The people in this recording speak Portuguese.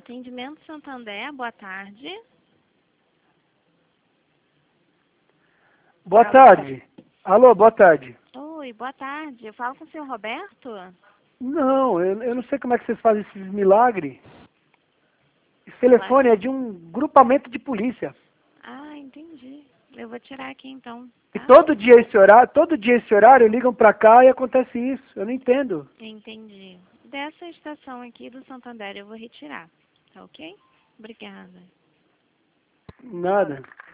Atendimento Santander, boa tarde. Boa tarde. Alô, boa tarde. Oi, boa tarde. Eu falo com o senhor Roberto? Não, eu não sei como é que vocês fazem esses milagres. Esse telefone é de um grupamento de polícia. Ah, entendi. Eu vou tirar aqui então, E tá? todo dia esse horário ligam pra cá e acontece isso. Eu não entendo. Entendi. Dessa estação aqui do Santander eu vou retirar, tá ok? Obrigada. Nada.